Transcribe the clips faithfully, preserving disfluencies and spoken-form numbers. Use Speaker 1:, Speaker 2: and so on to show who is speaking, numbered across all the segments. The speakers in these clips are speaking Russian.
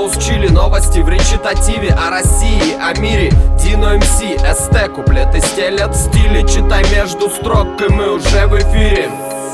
Speaker 1: соус чили, новости в речитативе о России, о мире. Дино эм си, эс тэ, куплеты стелят в стиле. Читай между строк, и мы уже в эфире.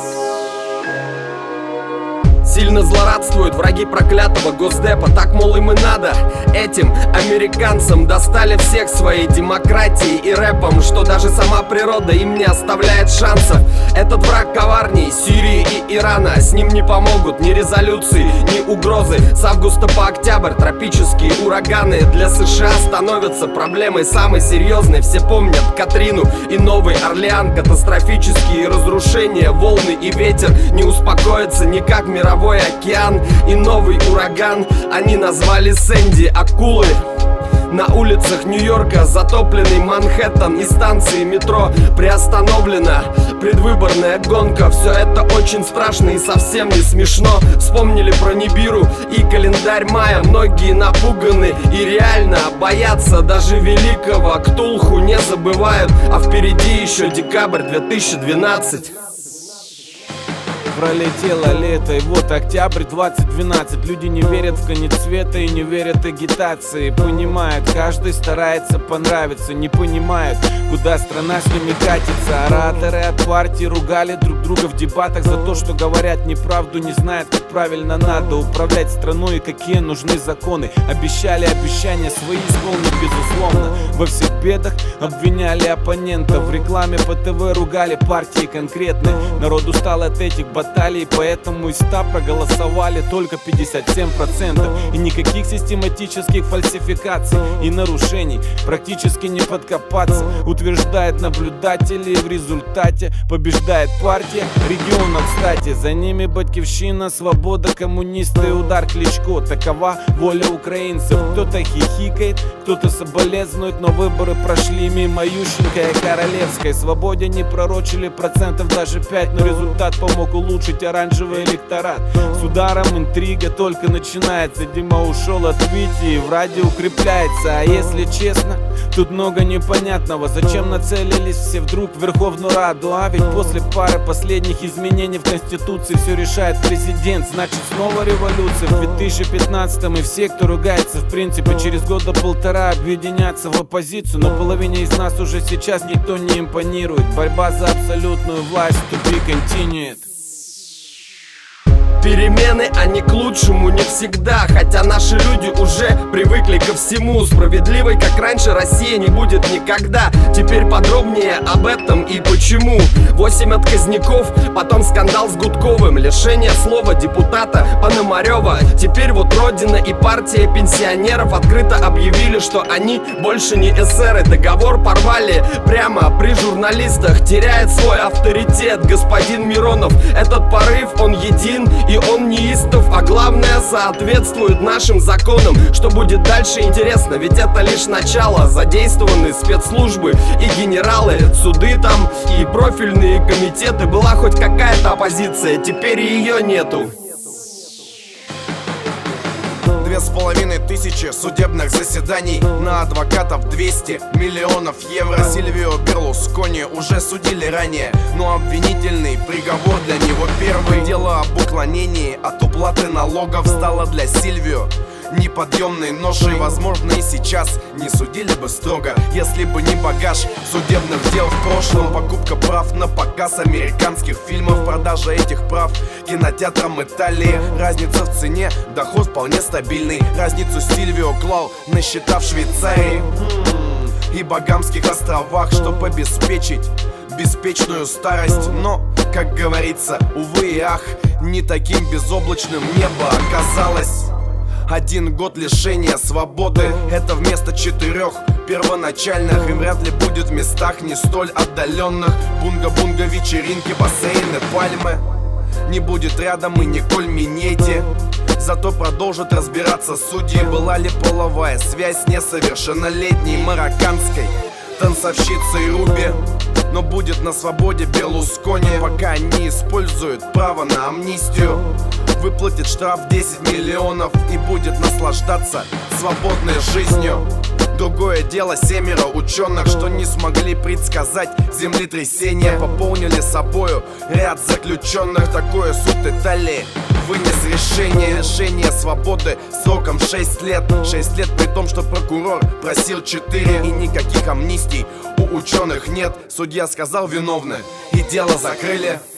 Speaker 1: Сильно злорадствуют враги проклятого Госдепа. Так, мол, им и надо. Этим американцам достали всех своей демократией и рэпом, что даже сама природа им не оставляет шансов. Этот враг коварней Сирии и Ирана. С ним не помогут ни резолюции, ни угрозы. С августа по октябрь тропические ураганы для США становятся проблемой самой серьезной. Все помнят Катрину и Новый Орлеан. Катастрофические разрушения, волны и ветер. Не успокоится никак мировой океан и новый ураган они назвали Сэнди. Акулы на улицах Нью-Йорка, затопленный Манхэттен и станции метро приостановлена предвыборная гонка. Все это очень страшно и совсем не смешно. Вспомнили про Нибиру и календарь мая. Многие напуганы и реально боятся даже великого Ктулху не забывают. А впереди еще декабрь две тысячи двенадцать.
Speaker 2: Пролетело лето, и вот октябрь двадцать двенадцать. Люди не верят в конец света и не верят агитации. Понимают, каждый старается понравиться. Не понимают, куда страна с ними катится. Ораторы от партии ругали друг друга в дебатах за то, что говорят неправду, не знают, как правильно надо управлять страной и какие нужны законы. Обещали обещания свои исполнить, безусловно. Во всех бедах обвиняли оппонентов. В рекламе по ТВ ругали партии конкретные. Народ устал от этих баталий, поэтому из ста проголосовали только пятьдесят семь процентов. И никаких систематических фальсификаций и нарушений практически не подкопаться, утверждают наблюдатели. В результате побеждает партия регионов, кстати. За ними Батькивщина, Свобода, коммунисты и удар Кличко. Такова воля украинцев. Кто-то хихикает, кто-то соболезнует, но выборы прошли мимо Ющенко и Королевской. Свободе не пророчили процентов даже пять, но результат помог улучшить оранжевый электорат. С ударом интрига только начинается. Дима ушел от Вити и в радио укрепляется. А если честно, тут много непонятного. Зачем нацелились все вдруг в Верховную Раду? А ведь после пары последних изменений в Конституции все решает президент. Значит, снова революция в две тысячи пятнадцатом. И все, кто ругается, в принципе, через года полтора объединятся в оппозицию. Но половине из нас уже сейчас никто не импонирует. Борьба за абсолютную власть to be continued.
Speaker 1: Перемены, они к лучшему не всегда. Хотя наши люди уже привыкли ко всему. Справедливой, как раньше, Россия не будет никогда. Теперь подробнее об этом и почему. Восемь отказников, потом скандал с Гудковым, лишение слова депутата Пономарева. Теперь вот Родина и партия пенсионеров открыто объявили, что они больше не эсеры. Договор порвали прямо при журналистах. Теряет свой авторитет господин Миронов. Этот порыв, он един и он неистов, а главное, соответствует нашим законам. Что будет дальше, интересно, ведь это лишь начало. Задействованы спецслужбы и генералы, суды там и профильные комитеты. Была хоть какая-то оппозиция, теперь ее нету.
Speaker 3: Две с половиной тысячи судебных заседаний, на адвокатов двести миллионов евро. Сильвио Берлускони уже судили ранее, но обвинительный приговор для него первый. Дело об уклонении от уплаты налогов стало для Сильвио неподъемной ношей. Возможно, и сейчас не судили бы строго, если бы не багаж судебных дел в прошлом. Покупка прав на показ американских фильмов, продажа этих прав кинотеатрам Италии. Разница в цене, доход вполне стабильный. Разницу Сильвио клал на счета в Швейцарии и Багамских островах, чтобы обеспечить беспечную старость. Но, как говорится, увы и ах, не таким безоблачным небо оказалось. Один год лишения свободы — это вместо четырех первоначальных. И вряд ли будет в местах не столь отдаленных бунга-бунга, вечеринки, бассейны, пальмы. Не будет рядом и Николь Минети. Зато продолжат разбираться судьи, была ли половая связь с несовершеннолетней марокканской танцовщицей Руби. Но будет на свободе Берлускони, пока не используют право на амнистию. Выплатит штраф десять миллионов и будет наслаждаться свободной жизнью. Другое дело семеро ученых, что не смогли предсказать землетрясение, пополнили собою ряд заключенных. Такое суд Италии вынес решение. Лишение свободы сроком шесть лет. Шесть лет при том, что прокурор просил четыре. И никаких амнистий у ученых нет. Судья сказал виновны, и дело закрыли.